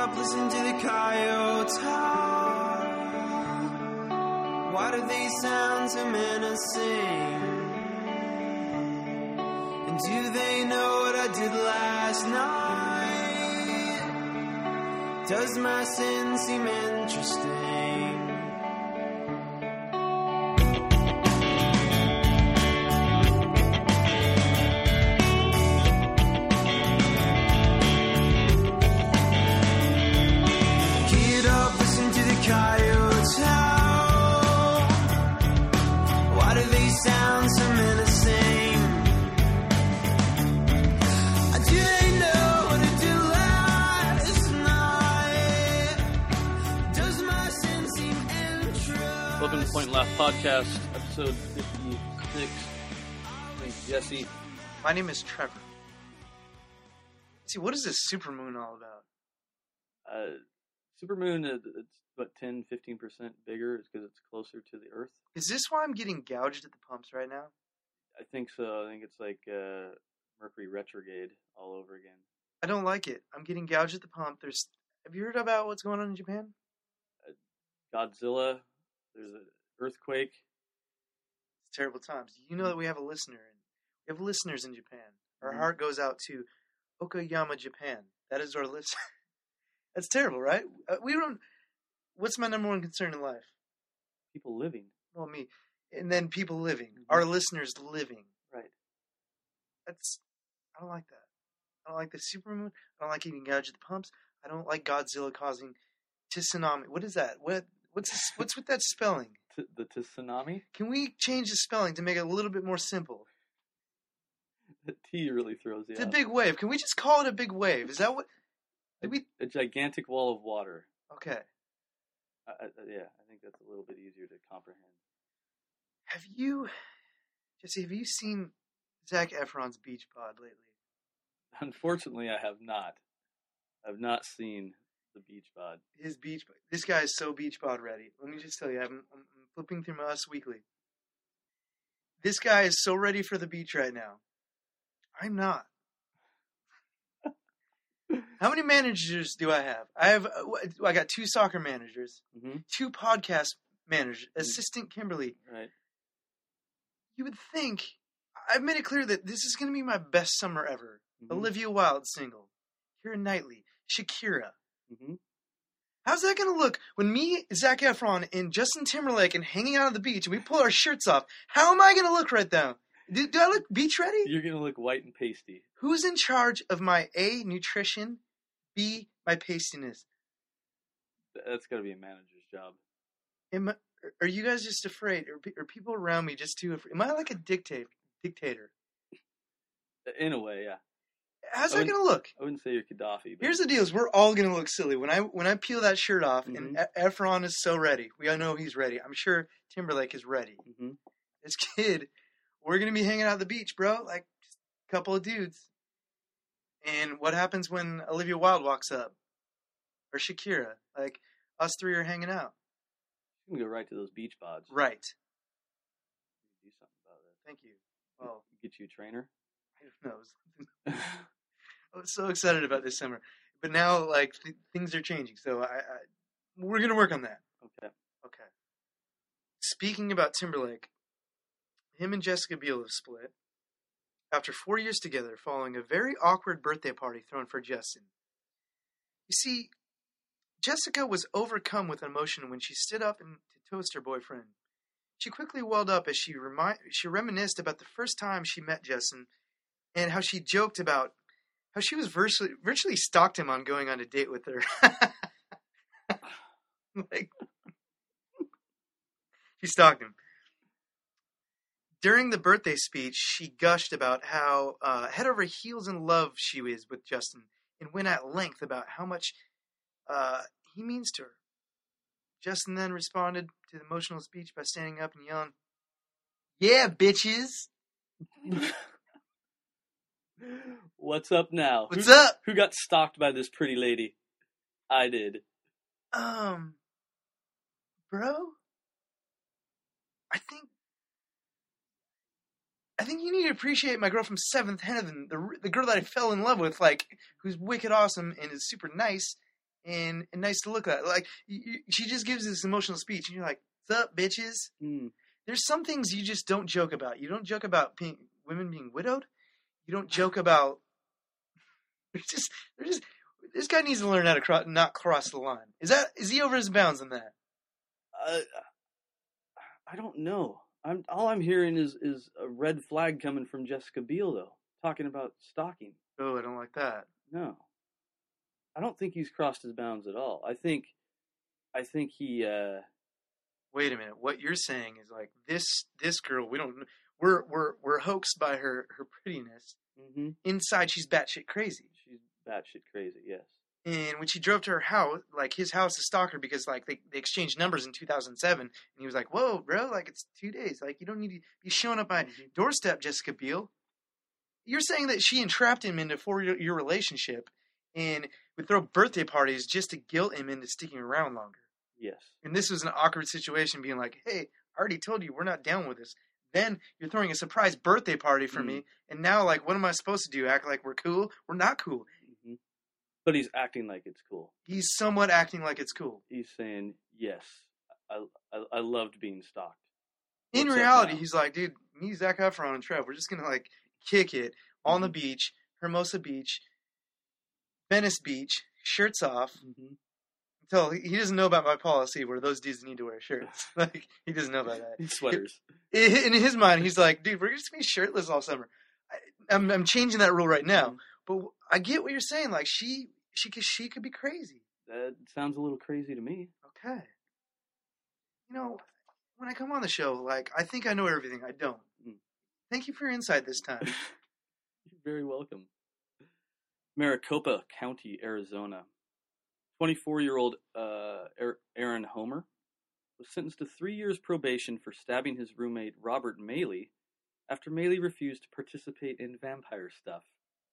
up, listen to the coyotes howl. Why do these sounds so menacing? And do they know what I did last night? Does my sin seem interesting? Welcome to Point and Laugh Podcast, episode 56. My name's Jesse. My name is Trevor. See, what is this supermoon all about? Supermoon, it's about 10-15% bigger. It's because it's closer to the Earth. Is this why I'm getting gouged at the pumps right now? I think so. I think it's like Mercury retrograde all over again. I don't like it. I'm getting gouged at the pump. Have you heard about what's going on in Japan? Godzilla. There's an earthquake. It's terrible times. You know that we have a listener. We have listeners in Japan. Our Mm-hmm. heart goes out to Okayama, Japan. That is our listener. That's terrible, right? We don't. What's my number one concern in life? People living. Well, me. And then people living. Mm-hmm. Our listeners living. Right. I don't like that. I don't like the supermoon. I don't like eating gouged at the pumps. I don't like Godzilla causing tsunami. What is that? What's with that spelling? The tsunami? Can we change the spelling to make it a little bit more simple? The T really throws you It's out. a big wave. Can we just call it a big wave? Is that what? A gigantic wall of water. Okay. Yeah, I think that's a little bit easier to comprehend. Jesse, have you seen Zac Efron's Beach Pod lately? Unfortunately, I have not. I've not seen the Beach Pod. His Beach Pod. This guy is so Beach Pod ready. Let me just tell you, I'm flipping through my Us Weekly. This guy is so ready for the beach right now. I'm not. How many managers do I have? I got 2 soccer managers, Mm-hmm. 2 podcast managers, assistant Kimberly. Right. You would think, I've made it clear that this is going to be my best summer ever. Mm-hmm. Olivia Wilde single, Keira Knightley, Shakira. Mm-hmm. How's that going to look when me, Zac Efron, and Justin Timberlake and hanging out on the beach and we pull our shirts off? How am I going to look right now? Do I look beach ready? You're going to look white and pasty. Who's in charge of my A, nutrition, B, my pastiness? That's got to be a manager's job. Are you guys just afraid? Are people around me just too afraid? Am I like a dictator? In a way, yeah. How's that going to look? I wouldn't say you're Gaddafi. But Here's the deal: is we're all going to look silly when I peel that shirt off, Mm-hmm. and Efron is so ready. We all know he's ready. I'm sure Timberlake is ready. Mm-hmm. This kid, we're going to be hanging out at the beach, bro. Like just a couple of dudes. And what happens when Olivia Wilde walks up, or Shakira? Like us 3 are hanging out. You can go right to those beach pods. Right. Do something about it. Thank you. Well, Get you a trainer. who knows? I was so excited about this summer, but now like things are changing. So we're going to work on that. Okay. Okay. Speaking about Timberlake, him and Jessica Biel have split after 4 years together following a very awkward birthday party thrown for Justin. You see, Jessica was overcome with emotion when she stood up and to toast her boyfriend. She quickly welled up as she reminisced about the first time she met Justin and how she joked about how she was virtually stalked him on going on a date with her. Like, she stalked him. During the birthday speech, she gushed about how head over heels in love she is with Justin and went at length about how much he means to her. Justin then responded to the emotional speech by standing up and yelling, "Yeah, bitches!" What's up now? What's up? Who got stalked by this pretty lady? I did. Bro, I think you need to appreciate my girl from Seventh Heaven, the girl that I fell in love with, like, who's wicked awesome and is super nice. and nice to look at. Like, she just gives this emotional speech, and you're like, "What's up, bitches?" Mm. There's some things you just don't joke about. You don't joke about women being widowed. You don't joke about. There's just. This guy needs to learn how to not cross the line. Is he over his bounds in that? I don't know. All I'm hearing is a red flag coming from Jessica Biel, though, talking about stalking. Oh, I don't like that. No, I don't think he's crossed his bounds at all. I think he. Wait a minute. What you're saying is like this girl. We're hoaxed by her prettiness. Mm-hmm. Inside, she's batshit crazy. She's batshit crazy. Yes. And when she drove to her house, like his house to stalk her because like they exchanged numbers in 2007, and he was like, "Whoa, bro! Like it's 2 days. Like you don't need to be showing up my doorstep, Jessica Biel." You're saying that she entrapped him into a 4-year relationship, and would throw birthday parties just to guilt him into sticking around longer. Yes. And this was an awkward situation, being like, "Hey, I already told you we're not down with this." Then you're throwing a surprise birthday party for me, and now like, what am I supposed to do? Act like we're cool? We're not cool. Mm-hmm. But he's acting like it's cool. He's somewhat acting like it's cool. He's saying, "Yes, I loved being stalked." In reality, he's like, "Dude, me, Zac Efron, and Trev, we're just gonna like kick it on the beach, Hermosa Beach, Venice Beach, shirts off." Mm-hmm. Until he doesn't know about my policy where those dudes need to wear shirts. Like, he doesn't know about that. Sweaters. In his mind, he's like, "Dude, we're just gonna be shirtless all summer." I'm changing that rule right now, but I get what you're saying. Like, she could be crazy. That sounds a little crazy to me. Okay. You know, when I come on the show, like, I think I know everything. I don't. Thank you for your insight this time. You're very welcome. Maricopa County, Arizona. 24-year-old Aaron Homer was sentenced to 3 years probation for stabbing his roommate Robert Maley after Maley refused to participate in vampire stuff.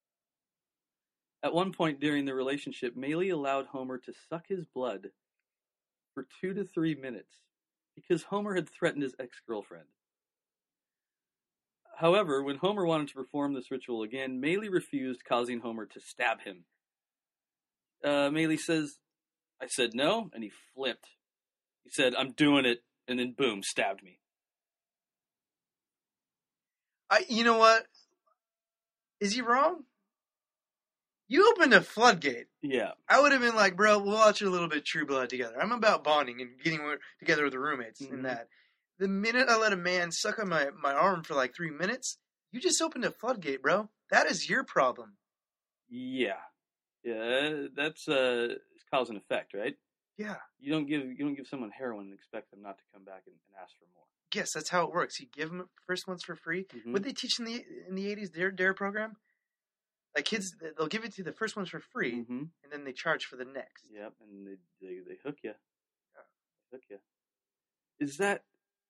At one point during the relationship, Maley allowed Homer to suck his blood for 2 to 3 minutes because Homer had threatened his ex-girlfriend. However, when Homer wanted to perform this ritual again, Maley refused, causing Homer to stab him. Maley says, "I said no," and he flipped. He said, "I'm doing it," and then boom, stabbed me. You know what? Is he wrong? You opened a floodgate. Yeah. I would have been like, "Bro, we'll watch a little bit of True Blood together. I'm about bonding and getting together with the roommates and that." The minute I let a man suck on my arm for like 3 minutes, you just opened a floodgate, bro. That is your problem. Yeah. Yeah, that's cause and effect, right? Yeah. You don't give someone heroin and expect them not to come back and ask for more. Yes, that's how it works. You give them first ones for free. Mm-hmm. What they teach in the 80s, DARE program? Like kids, they'll give it to you the first ones for free, and then they charge for the next. Yep, and they hook you. Yeah. They hook you. Is that,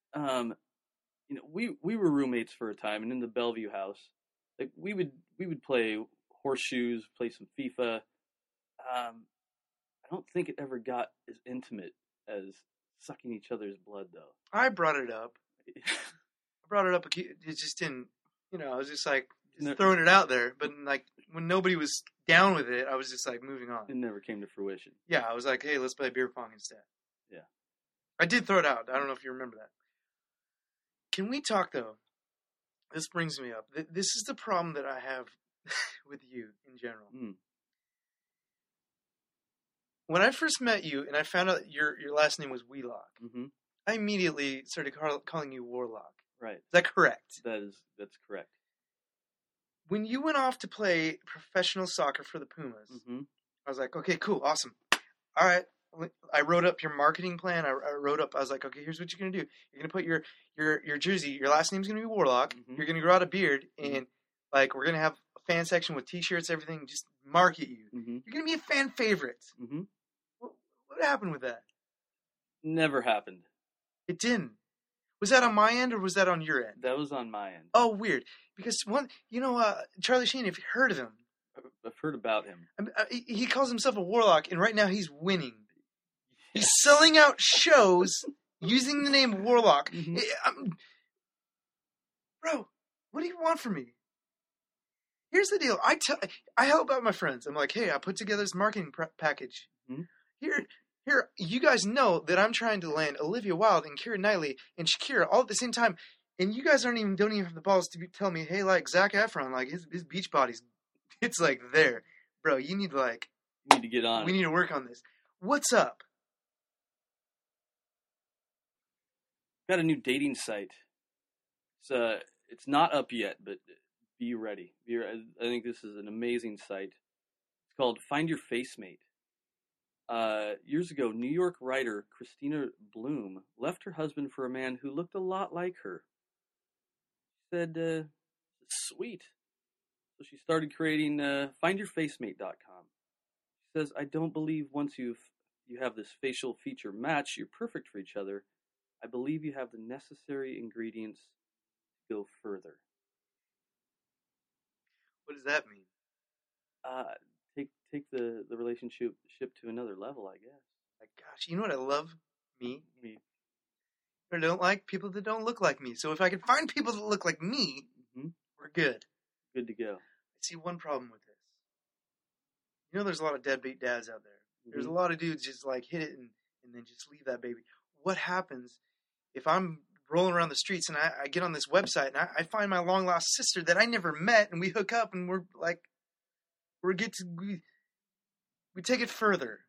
we were roommates for a time, and in the Bellevue house, like we would play horseshoes, play some FIFA. I don't think it ever got as intimate as sucking each other's blood, though. I brought it up. It just didn't, I was just like, throwing it out there. But like, when nobody was down with it, I was just like, moving on. It never came to fruition. Yeah, I was like, "Hey, let's play beer pong instead." Yeah. I did throw it out. I don't know if you remember that. Can we talk, though? This brings me up. This is the problem that I have with you in general. When I first met you and I found out your last name was Wheelock, I immediately started calling you Warlock. Right. Is that correct? That's correct. When you went off to play professional soccer for the Pumas, I was like, "Okay, cool, awesome. All right." I wrote up your marketing plan. I was like, "Okay, here's what you're going to do. You're going to put your jersey, your last name's going to be Warlock. You're going to grow out a beard, and like we're going to have a fan section with T-shirts, everything, just market you. You're going to be a fan favorite." What happened with that? Never happened. It didn't. Was that on my end or was that on your end? That was on my end. Oh, weird. Because Charlie Sheen, if you heard of him. I've heard about him. He calls himself a warlock, and right now he's winning. He's selling out shows using the name Warlock. Bro, what do you want from me? Here's the deal. I help out my friends. I'm like, "Hey, I put together this marketing package. Here, you guys know that I'm trying to land Olivia Wilde and Keira Knightley and Shakira all at the same time, and you guys don't even have the balls to tell me, hey, like Zac Efron, like his beach body's, it's like there, bro. You need to get on. We need to work on this. What's up? Got a new dating site. It's not up yet, but be ready. I think this is an amazing site. It's called Find Your Face Mate. Years ago, New York writer Christina Bloom left her husband for a man who looked a lot like her. She said, sweet. So she started creating findyourfacemate.com. She says, I don't believe once you have this facial feature match, you're perfect for each other. I believe you have the necessary ingredients to go further. What does that mean? Take the relationship to another level, I guess. Like, gosh, you know what I love? Me. I don't like people that don't look like me. So if I can find people that look like me, we're good. Good to go. I see one problem with this. You know, there's a lot of deadbeat dads out there. There's a lot of dudes just like hit it and then just leave that baby. What happens if I'm rolling around the streets and I get on this website and I find my long lost sister that I never met and we hook up and we take it further.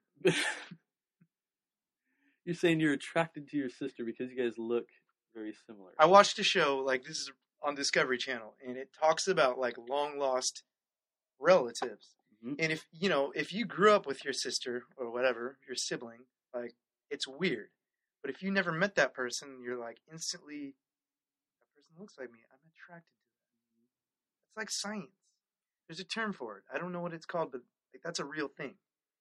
You're saying you're attracted to your sister because you guys look very similar. I watched a show, like this is on Discovery Channel, and it talks about like long lost relatives. And if you grew up with your sister or whatever, your sibling, like it's weird. But if you never met that person, you're like instantly, that person looks like me. I'm attracted to them. It's like science. There's a term for it. I don't know what it's called, but like that's a real thing.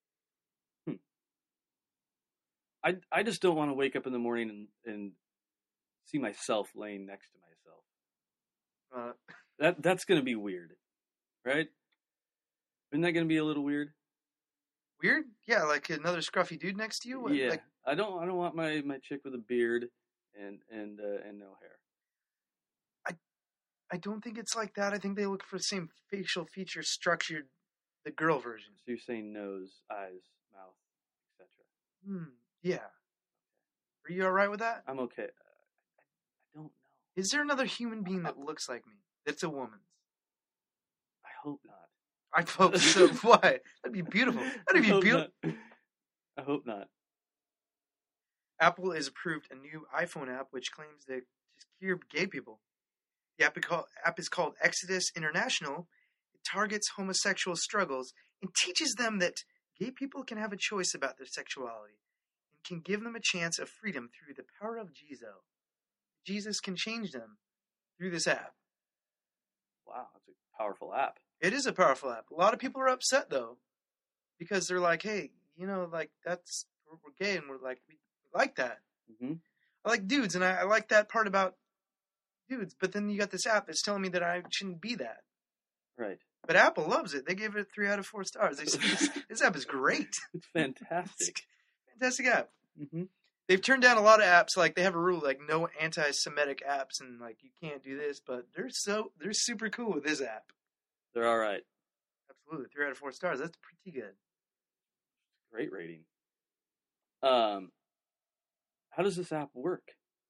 I just don't want to wake up in the morning and see myself laying next to myself. That's going to be weird, right? Isn't that going to be a little weird? Weird? Yeah, like another scruffy dude next to you? What, yeah, like... I don't want my chick with a beard and no hair. I don't think it's like that. I think they look for the same facial feature structure, the girl version. So you're saying nose, eyes, mouth, etc. Yeah. Are you all right with that? I'm okay. I don't know. Is there another human being that looks like me? That's a woman's. I hope not. I hope so. Why? That'd be beautiful. That'd be beautiful. I hope not. Apple has approved a new iPhone app which claims to cure gay people. The app is called Exodus International. It targets homosexual struggles and teaches them that gay people can have a choice about their sexuality and can give them a chance of freedom through the power of Jesus. Jesus can change them through this app. Wow, that's a powerful app. It is a powerful app. A lot of people are upset, though, because they're like, hey, like, we're gay, and we're like, we like that. I like dudes, and I like that part about dudes, but then you got this app that's telling me that I shouldn't be that. Right. But Apple loves it. They gave it 3 out of 4 stars. They said, this app is great. It's fantastic. Fantastic app. They've turned down a lot of apps. Like, they have a rule, like, no anti-Semitic apps, and, like, you can't do this, but they're super cool with this app. They're all right. Absolutely. 3 out of 4 stars. That's pretty good. Great rating. How does this app work?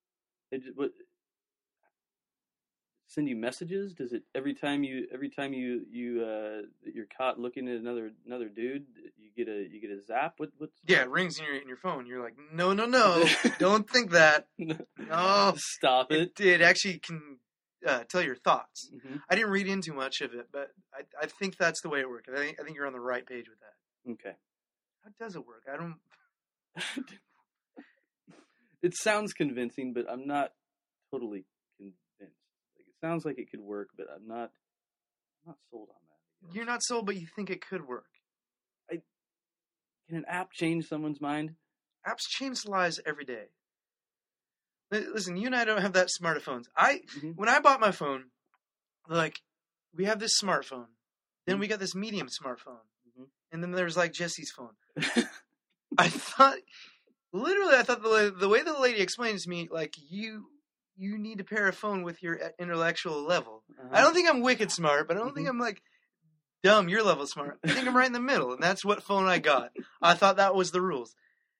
Send you messages? Does it every time you're caught looking at another dude, you get a zap? What's yeah, it rings in your phone. You're like, no, don't think that. No, stop it. It actually can tell your thoughts. I didn't read into much of it, but I think that's the way it works. I think you're on the right page with that. Okay. How does it work? I don't. It sounds convincing, but I'm not totally convinced. Like, it sounds like it could work, but I'm not sold on that. You're not sold, but you think it could work. Can an app change someone's mind? Apps change lives every day. Listen, you and I don't have that smartphones. When I bought my phone, like, we have this smartphone. Then we got this medium smartphone. And then there's, like, Jesse's phone. I thought the way the lady explained it to me, like, you need to pair a phone with your intellectual level. I don't think I'm wicked smart, but I don't think I'm, like, Dumb, your level smart. I think I'm right in the middle, and that's what phone I got. I thought that was the rules.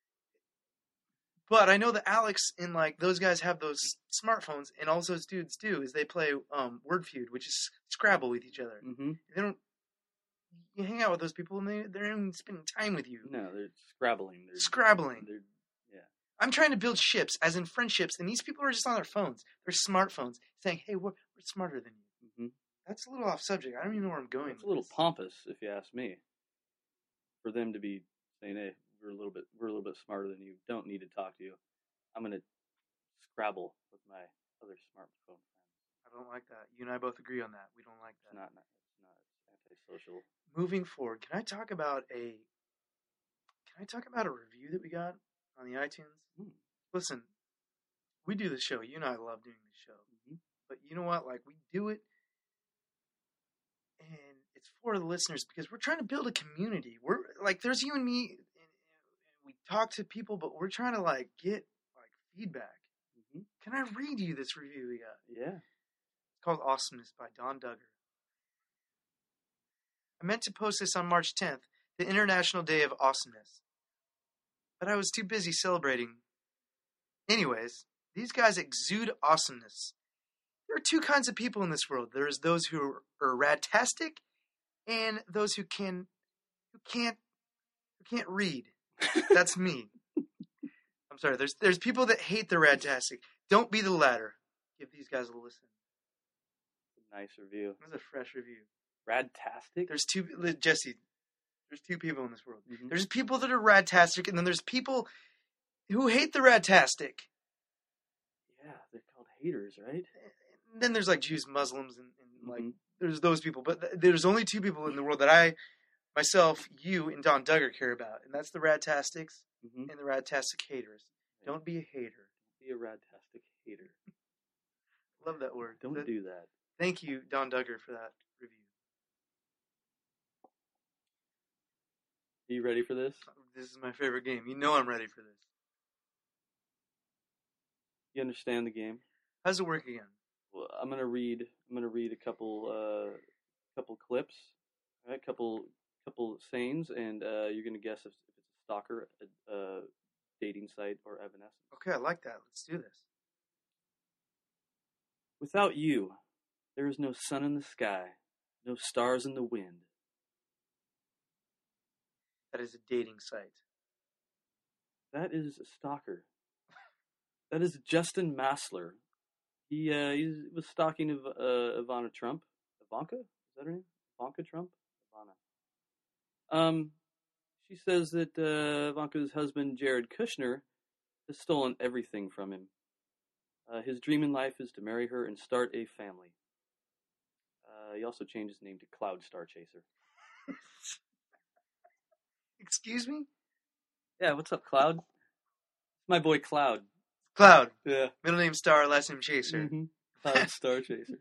But I know that Alex and like those guys have those smartphones, and all those dudes do is they play Word Feud, which is Scrabble with each other. Mm-hmm. They don't. You hang out with those people, and they're not even spending time with you. No, they're scrabbling. Scrabbling. Yeah. I'm trying to build ships, as in friendships, and these people are just on their phones. They're smartphones, saying, "Hey, we're smarter than you." Mm-hmm. That's a little off subject. I don't even know where I'm going. It's a little pompous, if you ask me, for them to be saying, "Hey, we're a little bit smarter than you. Don't need to talk to you. I'm gonna Scrabble with my other smartphone friends." I don't like that. You and I both agree on that. We don't like that. It's not antisocial. Moving forward, can I talk about a review that we got on the iTunes? Listen, we do the show. You and I love doing the show. Mm-hmm. But you know what? Like, we do it, and it's for the listeners because we're trying to build a community. We're like, there's you and me, and we talk to people, but we're trying to like get like feedback. Mm-hmm. Can I read you this review we got? Yeah. It's called Awesomeness by Don Duggar. I meant to post this on March 10th, the International Day of Awesomeness, but I was too busy celebrating. Anyways, these guys exude awesomeness. There are two kinds of people in this world. There's those who are radtastic, and those who can't read. That's me. I'm sorry. There's people that hate the radtastic. Don't be the latter. Give these guys a listen. Nice review. That's a fresh review. Radtastic? There's two, Jesse, there's two people in this world. Mm-hmm. There's people that are radtastic, and then there's people who hate the radtastic. Yeah, they're called haters, right? And then there's like Jews, Muslims, and like, Mm-hmm. there's those people. But there's only two people in the world that I, myself, you, and Don Duggar care about, and that's the radtastics Mm-hmm. and the radtastic haters. Yeah. Don't be a hater. Be a radtastic hater. Love that word. Don't do that. Thank you, Don Duggar, for that review. Are you ready for this? This is my favorite game. You know I'm ready for this. You understand the game? How's it work again? Well, I'm gonna read a couple clips, right? Couple sayings, and you're gonna guess if it's a stalker, a dating site, or Evanescence. Okay, I like that. Let's do this. Without you, there is no sun in the sky, no stars in the wind. That is a dating site. That is a stalker. That is Justin Massler. He was stalking Ivana Trump. Ivanka? Is that her name? Ivanka Trump? Ivana. She says that Ivanka's husband, Jared Kushner, has stolen everything from him. His dream in life is to marry her and start a family. He also changed his name to Cloud Star Chaser. Excuse me? Yeah, what's up, Cloud? It's my boy Cloud. Cloud. Yeah. Middle name Star, last name Chaser. Mm-hmm. Cloud Star Chaser.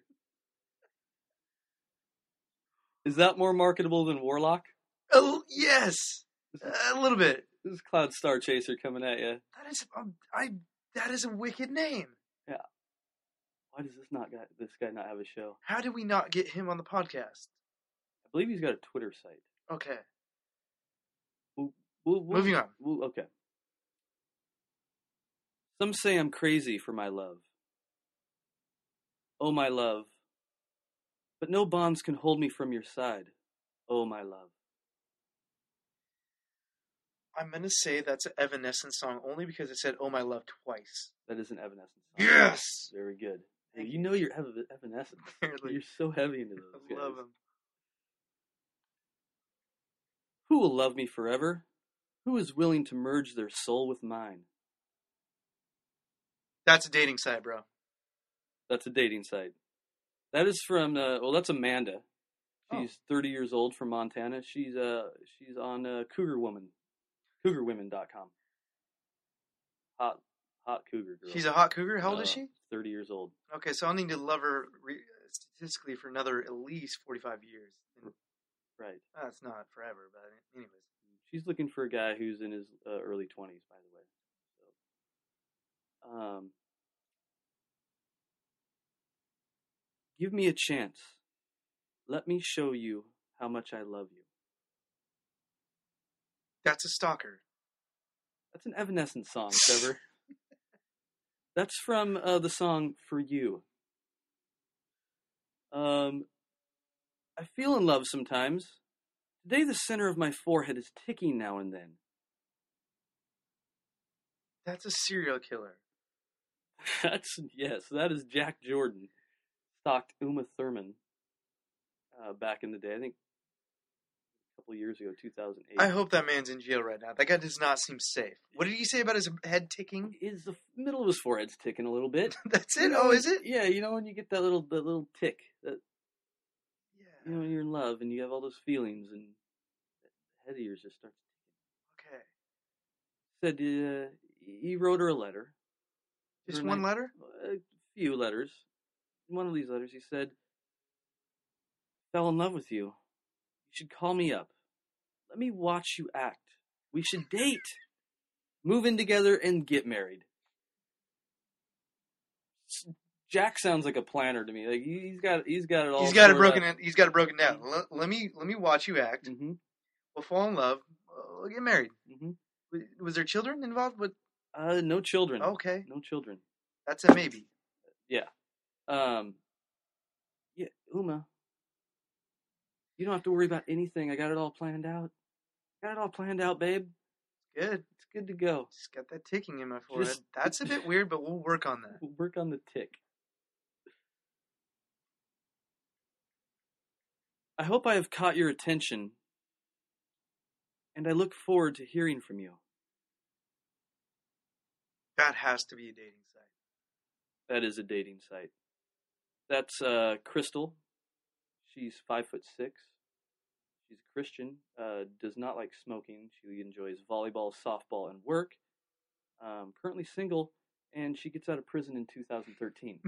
Is that more marketable than Warlock? Oh, yes. A little bit. This is Cloud Star Chaser coming at you. That is a wicked name. Yeah. Why does this guy not have a show? How did we not get him on the podcast? I believe he's got a Twitter site. Okay. Moving on. Okay. Some say I'm crazy for my love. Oh, my love. But no bonds can hold me from your side. Oh, my love. I'm going to say that's an Evanescence song only because it said, "Oh, my love," twice. That is an Evanescence song. Yes! Very good. Thank You know you're Evanescence. Apparently. You're so heavy into those I guys. love him. Who will love me forever? Who is willing to merge their soul with mine? That's a dating site, bro. That's a dating site. That is from, that's Amanda. She's 30 years old from Montana. She's on CougarWomen.com. Hot cougar girl. She's a hot cougar? How old is she? 30 years old. Okay, so I'll need to love her statistically for another at least 45 years. And Right. that's not forever, but anyways. She's looking for a guy who's in his early 20s, by the way. So, give me a chance. Let me show you how much I love you. That's a stalker. That's an Evanescence song, Trevor. That's from the song For You. I feel in love sometimes. Today the center of my forehead is ticking now and then. That's a serial killer. Yes, that is Jack Jordan. Stalked Uma Thurman back in the day. I think a couple of years ago, 2008. I hope that man's in jail right now. That guy does not seem safe. What did he say about his head ticking? The middle of his forehead's ticking a little bit. That's it? Oh, is it? Yeah, you know when you get that little tick. That, Yeah. you know, when you're in love and you have all those feelings and the head of yours just starts ticking. Okay. Said he wrote her a letter. Just one letter? A few letters. In one of these letters, he said, "Fell in love with you. You should call me up. Let me watch you act. We should date. Move in together and get married." Jack sounds like a planner to me. Like he's got it all. He's got it sorted broken. out. He's got it broken down. Let me watch you act. Mm-hmm. We'll fall in love. We'll get married. Mm-hmm. Was there children involved? But No children. okay, No children. that's a maybe. Yeah. Yeah, Uma. You don't have to worry about anything. I got it all planned out. Got it all planned out, babe. Good. It's good to go. Just got that ticking in my forehead. Just- That's a bit weird, but we'll work on that. We'll work on the tick. I hope I have caught your attention, and I look forward to hearing from you. That has to be a dating site. That is a dating site. That's Crystal. She's 5'6". She's a Christian. Does not like smoking. She enjoys volleyball, softball, and work. Currently single, and she gets out of prison in 2013.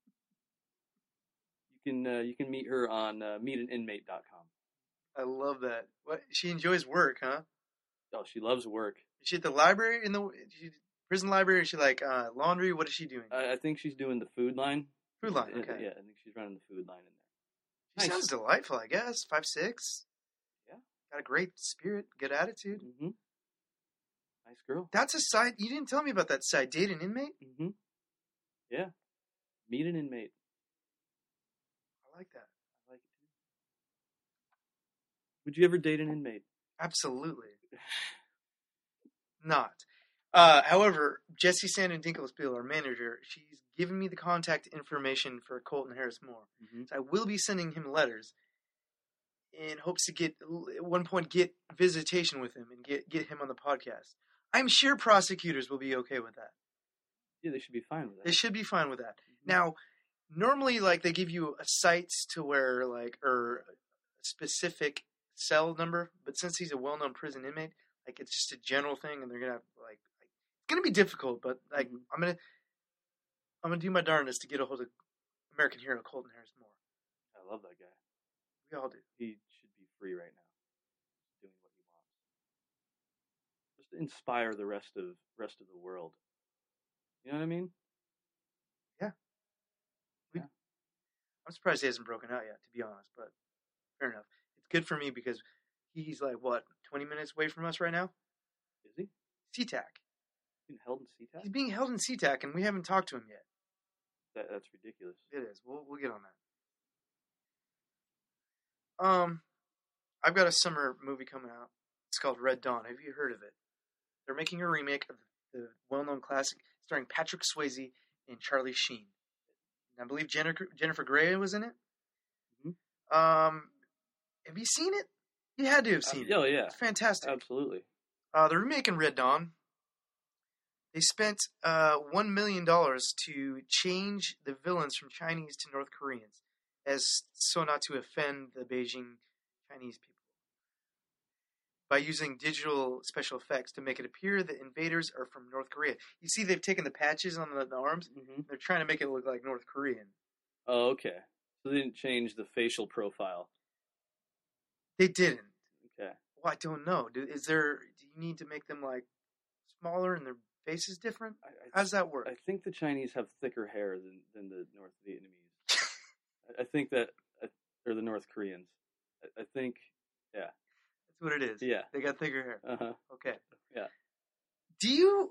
You can meet her on meetaninmate.com. I love that. What she enjoys work, huh? Oh, she loves work. Is she at the library prison library? Or is she like laundry? What is she doing? I think she's doing the food line. Food line. Okay. Yeah, I think she's running the food line in there. She Nice. sounds delightful. I guess 5'6". Yeah. Got a great spirit, good attitude. Mm-hmm. Nice girl. That's a site. You didn't tell me about that site. Date an inmate. Mm-hmm. Yeah. Meet an inmate. I like that. I like it too. Would you ever date an inmate? Absolutely. Not. However, Jessie Sandon Dinkelspiel, our manager, she's given me the contact information for Colton Harris Moore. Mm-hmm. So I will be sending him letters in hopes to at one point get visitation with him and get him on the podcast. I'm sure prosecutors will be okay with that. Yeah, they should be fine with that. They should be fine with that. Mm-hmm. Now, normally, like, they give you a sites to where, like, or a specific cell number, but since he's a well-known prison inmate, like, it's just a general thing, and they're gonna have, like it's gonna be difficult, but like, Mm-hmm. I'm gonna do my darndest to get a hold of American hero Colton Harris Moore. I love that guy. We all do. He should be free right now, doing what he wants. Just to inspire the rest of the world. You know what I mean? I'm surprised he hasn't broken out yet, to be honest, but fair enough. It's good for me because he's like, what, 20 minutes away from us right now? Is he? SeaTac. Being held in SeaTac? He's being held in SeaTac, and we haven't talked to him yet. That's ridiculous. It is. We'll get on that. I've got a summer movie coming out. It's called Red Dawn. Have you heard of it? They're making a remake of the well-known classic starring Patrick Swayze and Charlie Sheen. And I believe Jennifer Grey was in it. Mm-hmm. Have you seen it? You had to have seen it. Oh, yeah. It's fantastic. Absolutely. They're remaking Red Dawn. They spent $1 million to change the villains from Chinese to North Koreans, as so not to offend the Beijing Chinese people, by using digital special effects to make it appear that invaders are from North Korea. You see, they've taken the patches on the arms. Mm-hmm. They're trying to make it look like North Korean. Oh, okay. So they didn't change the facial profile. They didn't. Okay. Well, I don't know. Do you need to make them like smaller and their faces different? How does that work? I think the Chinese have thicker hair than the North Vietnamese. I think that, or the North Koreans. I think, yeah. That's what it is. Yeah. They got thicker hair. Uh-huh. Okay. Yeah. Do you...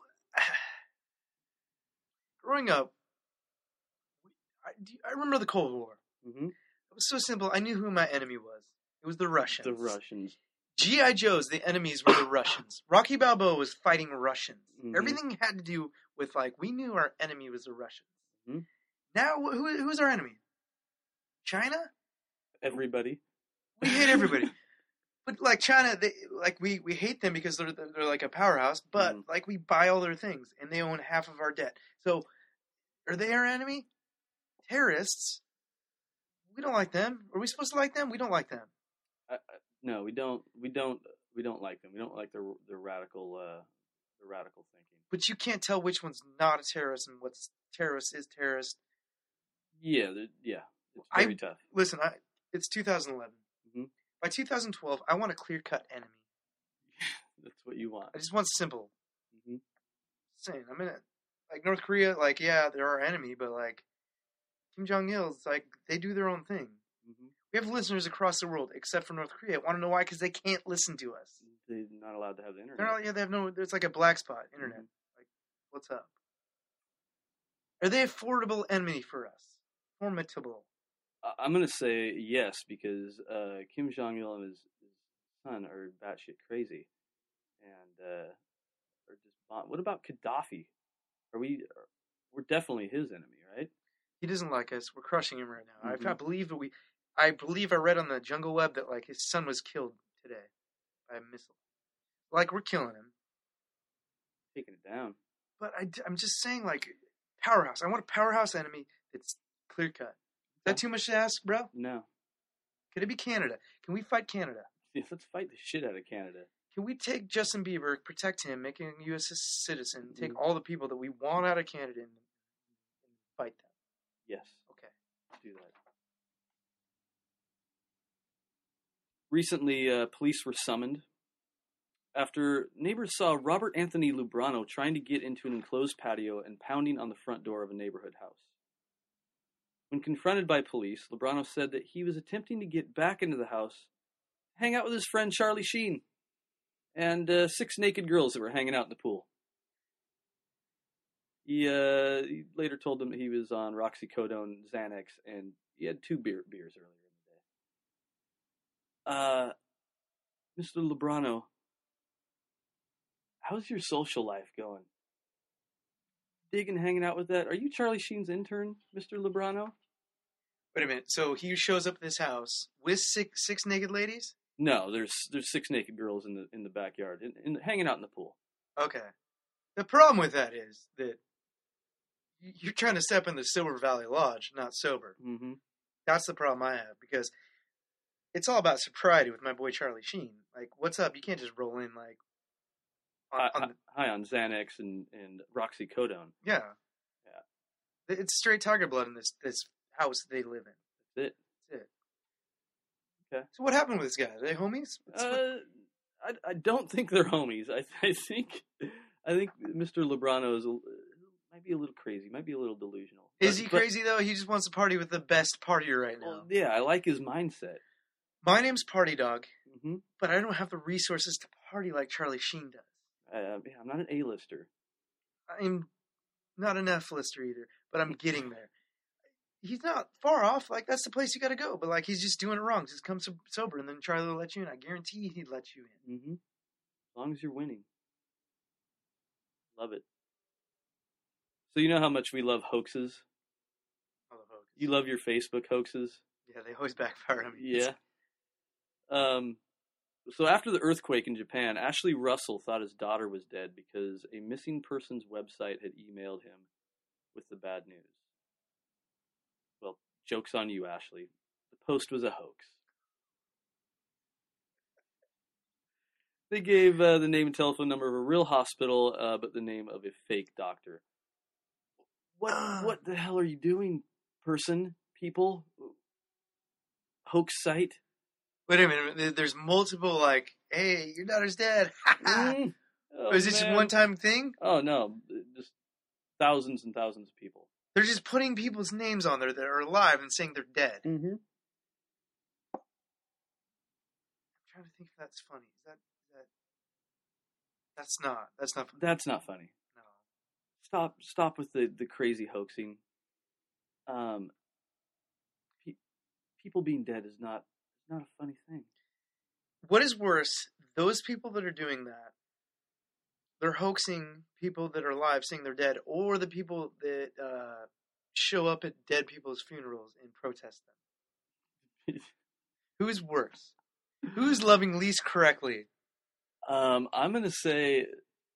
Growing up, I remember the Cold War. Mm-hmm. It was so simple. I knew who my enemy was. It was the Russians. The Russians. G.I. Joes, the enemies were the Russians. Rocky Balboa was fighting Russians. Mhm. Everything had to do with, like, we knew our enemy was the Russians. Mhm. Now, who's our enemy? China? Everybody. We hate everybody. But, like, China, we hate them because they're like a powerhouse, but, like, we buy all their things, and they own half of our debt. So, are they our enemy? Terrorists? We don't like them. Are we supposed to like them? We don't like them. No, we don't like them. We don't like their radical thinking. But you can't tell which one's not a terrorist and what's terrorist is terrorist. Yeah. It's very tough. Listen, it's 2011. Mhm. By 2012, I want a clear-cut enemy. That's what you want. I just want simple. Mm-hmm. Saying, I mean, like North Korea, like, yeah, they're our enemy, but like Kim Jong-il, it's like they do their own thing. Mm-hmm. We have listeners across the world, except for North Korea. Want to know why? Because they can't listen to us. They're not allowed to have the internet. They're not. Yeah, they have no. There's like a black spot. Internet. Mm-hmm. Like, what's up? Are they a formidable enemy for us? Formidable. I'm gonna say yes because Kim Jong Il and his son are batshit crazy, and are just. What about Gaddafi? We're definitely his enemy, right? He doesn't like us. We're crushing him right now. Mm-hmm. I believe I read on the Jungle Web that like his son was killed today by a missile. Like we're killing him. Taking it down. But I'm just saying, like, powerhouse. I want a powerhouse enemy that's clear cut. Is that too much to ask, bro? No. Could it be Canada? Can we fight Canada? Yeah, let's fight the shit out of Canada. Can we take Justin Bieber, protect him, make him a U.S. citizen, take all the people that we want out of Canada and fight them? Yes. Okay. Let's do that. Recently, police were summoned after neighbors saw Robert Anthony Lubrano trying to get into an enclosed patio and pounding on the front door of a neighborhood house. When confronted by police, Lubrano said that he was attempting to get back into the house, hang out with his friend Charlie Sheen, and 6 naked girls that were hanging out in the pool. He later told them that he was on Roxycodone, Xanax, and he had 2 beers earlier in the day. Mr. Lubrano, how's your social life going? Digging, hanging out with that? Are you Charlie Sheen's intern, Mr. Lubrano? Wait a minute. So he shows up at this house with six naked ladies? No, there's 6 naked girls in the backyard, hanging out in the pool. Okay. The problem with that is that you're trying to step in the Silver Valley Lodge, not sober. Mm-hmm. That's the problem I have, because it's all about sobriety with my boy Charlie Sheen. Like, what's up? You can't just roll in like high on Xanax and Roxycodone. Yeah. It's straight tiger blood in this house that they live in. That's it. Okay. So what happened with this guy? Are they homies? I don't think they're homies. I think Mr. Lubrano might be a little crazy, might be a little delusional. Is he crazy though? He just wants to party with the best partier right now. Well, yeah, I like his mindset. My name's Party Dog, mm-hmm. but I don't have the resources to party like Charlie Sheen does. I'm not an A-lister. I'm not an F-lister either, but I'm getting there. He's not far off. Like, that's the place you got to go. But, like, he's just doing it wrong. Just come sober, and then Charlie will let you in. I guarantee he'd let you in. Mm-hmm. As long as you're winning. Love it. So you know how much we love hoaxes? I love hoaxes. You love your Facebook hoaxes? Yeah, they always backfire on me. Yeah. So after the earthquake in Japan, Ashley Russell thought his daughter was dead because a missing persons website had emailed him with the bad news. Well, joke's on you, Ashley. The post was a hoax. They gave the name and telephone number of a real hospital, but the name of a fake doctor. What the hell are you doing, people? Hoax site? Wait a minute. There's multiple, like, hey, your daughter's dead. Is this just a one-time thing? Oh, no. Just thousands and thousands of people. They're just putting people's names on there that are alive and saying they're dead. Mm-hmm. trying to think if that's funny. Is that that's not funny. That's not funny. No. Stop with the crazy hoaxing. People being dead is not a funny thing. What is worse, those people that are doing that, they're hoaxing people that are alive saying they're dead, or the people that show up at dead people's funerals and protest them? Who's worse? Who's loving least correctly? I'm gonna say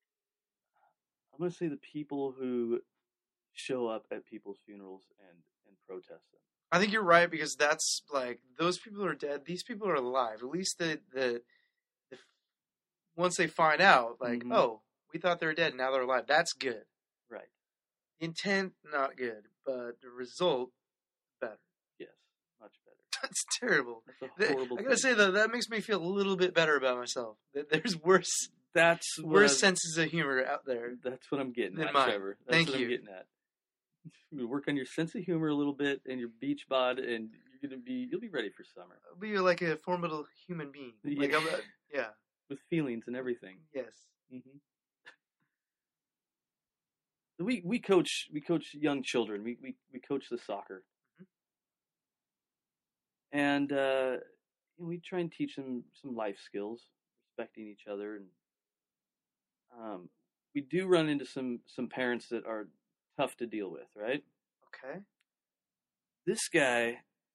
the people who show up at people's funerals and protest them. I think you're right, because that's like, those people are dead. These people are alive. At least the once they find out, like, Mhm. oh, we thought they were dead, now they're alive. That's good. Right. The intent, not good, but the result, better. Yes. Much better. That's terrible. That's a horrible I gotta thing. say though, that makes me feel a little bit better about myself. That there's worse senses of humor out there. That's what I'm getting than at, mine. Trevor. That's Thank what you. I'm getting at. You work on your sense of humor a little bit and your beach bod, and you'll be ready for summer. I'll be like a formidable human being. Like, yeah. With feelings and everything. Yes. Mm-hmm. We coach young children. We coach the soccer, and we try and teach them some life skills, respecting each other, and we do run into some parents that are tough to deal with, right? Okay. This guy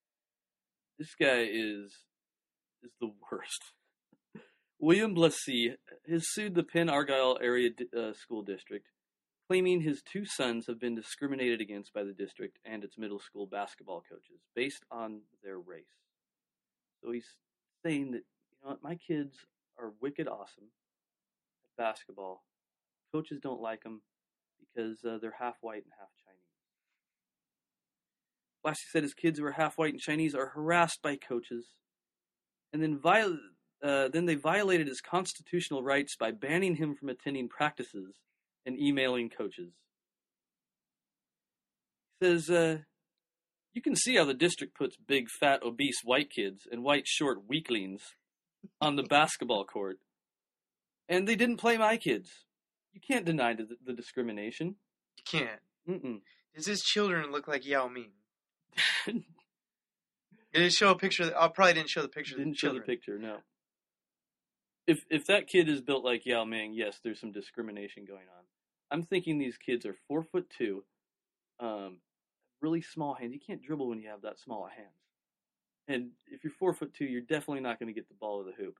is the worst. William Blassie has sued the Penn Argyle Area School District, claiming his two sons have been discriminated against by the district and its middle school basketball coaches based on their race. So he's saying that, my kids are wicked awesome at basketball. Coaches don't like them because they're half white and half Chinese. Blassie said his kids who are half white and Chinese are harassed by coaches, and then they violated his constitutional rights by banning him from attending practices and emailing coaches. He says, you can see how the district puts big, fat, obese white kids and white, short weaklings on the basketball court. And they didn't play my kids. You can't deny the discrimination. You can't. Mm-mm. Does his children look like Yao Ming? Did it show a picture? I probably didn't show the picture. Didn't of the show the children. picture, no. If that kid is built like Yao Ming, yes, there's some discrimination going on. I'm thinking these kids are 4'2", really small hands. You can't dribble when you have that small of hands. And if you're 4'2", you're definitely not going to get the ball of the hoop.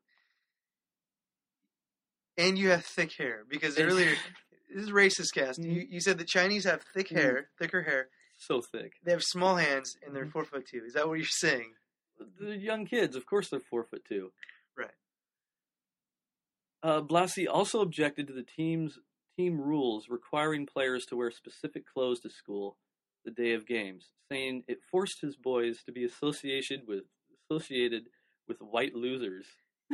And you have thick hair, because earlier, this is racist cast. You said the Chinese have thicker hair. So thick. They have small hands, and they're 4'2". Is that what you're saying? They're young kids. Of course they're 4'2". Right. Blassie also objected to the team rules requiring players to wear specific clothes to school the day of games, saying it forced his boys to be associated with white losers.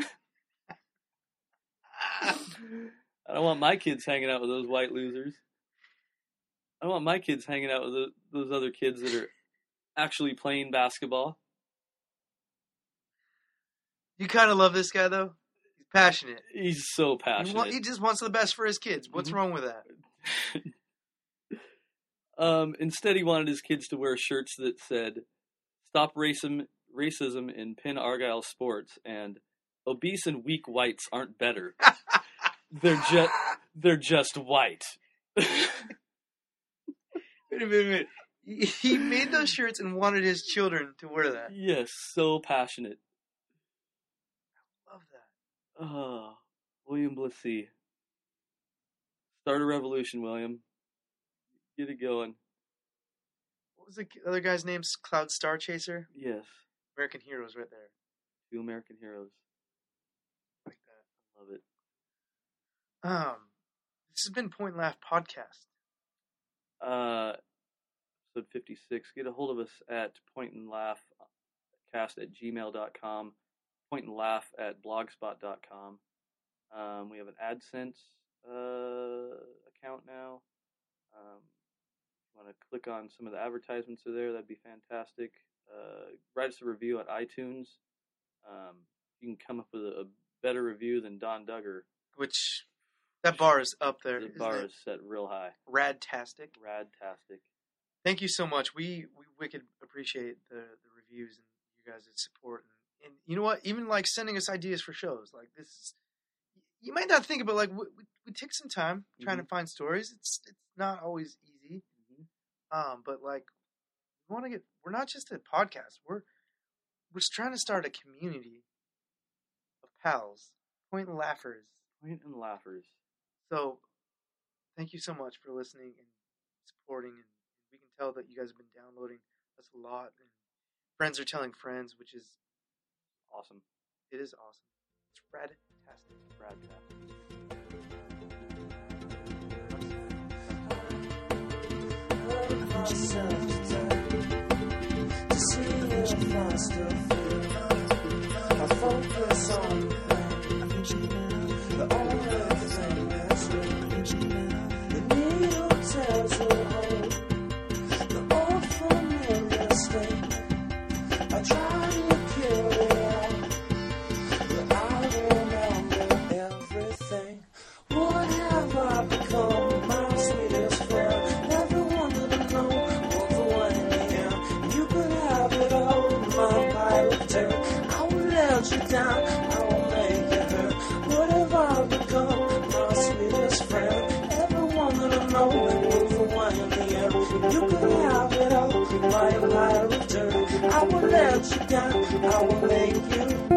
I don't want my kids hanging out with those white losers. I don't want my kids hanging out with those other kids that are actually playing basketball. You kind of love this guy, though? He's passionate. He's so passionate. He just wants the best for his kids. What's wrong with that? Instead, he wanted his kids to wear shirts that said, "Stop racism in Penn Argyle sports," and "Obese and weak whites aren't better. They're just white." Wait a minute. He made those shirts and wanted his children to wear that. Yes, so passionate. I love that. Oh, William Blassie. Start a revolution, William. Get it going. What was the other guy's name? Cloud Star Chaser? Yes. American Heroes right there. 2 American heroes. Like that. Love it. This has been Point and Laugh Podcast. Episode 56. Get a hold of us at pointandlaughcast@gmail.com, pointandlaugh@blogspot.com. We have an AdSense account now. If you want to click on some of the advertisements are there, that'd be fantastic. Write us a review at iTunes. you can come up with a better review than Don Duggar. Which, that bar is up there. The bar is set real high. Radtastic. Radtastic. Thank you so much. We wicked appreciate the reviews and you guys' support. And you know what? Even like sending us ideas for shows. Like this is, you might not think about like we take some time trying to find stories. It's not always easy. But like we want to get, we're not just a podcast. We're trying to start a community of pals, point and laughers. Point and laughers. So thank you so much for listening and supporting, and we can tell that you guys have been downloading us a lot, and friends are telling friends, which is awesome. It is awesome. It's radtastic. I focus on the only thing that's real. The needle tells a hole, the old familiar state. I try to kill it all, but I remember everything. What have I become? My sweetest friend. Never wanted to know what the one in the end. You could have it all, my pile of dirt. I will let you down, I will make you hurt. What have I become? My sweetest friend. Never wanted to know what the one in the end. You could have it all, my pile of dirt. I will let you down, I will make you